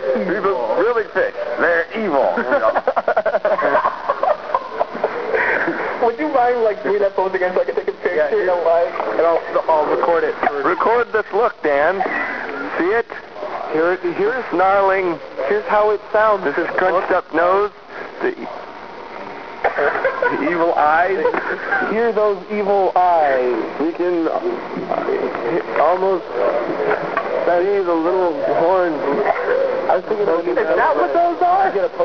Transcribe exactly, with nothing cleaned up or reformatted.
People really fish. They're evil. You know? Would you mind, like, doing that pose again so I can take a picture? Yeah, You know, like, and I'll, I'll record it. Record this look, Dan. See it? Here, here's snarling. Here's how it sounds. This is crunched up nose. The, the evil eyes. Hear those evil eyes. We can uh, almost see the little horns. I was thinking, is that what those are?